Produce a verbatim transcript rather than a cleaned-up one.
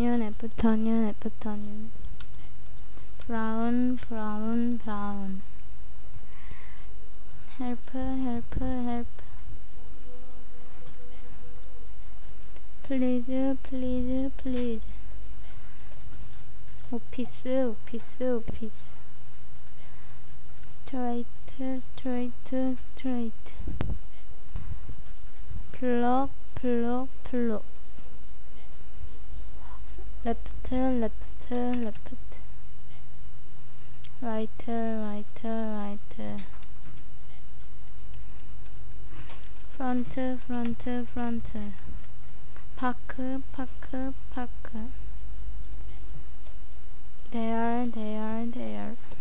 onion, I put onion, I put onion. Brown, brown, brown. Help, help, help. Please, please, please. Office, office, office. Straight, straight, straight. Block, block, block. Left, left, left. Right, right, right. Front, front, front. Park, park, park. There, there, there.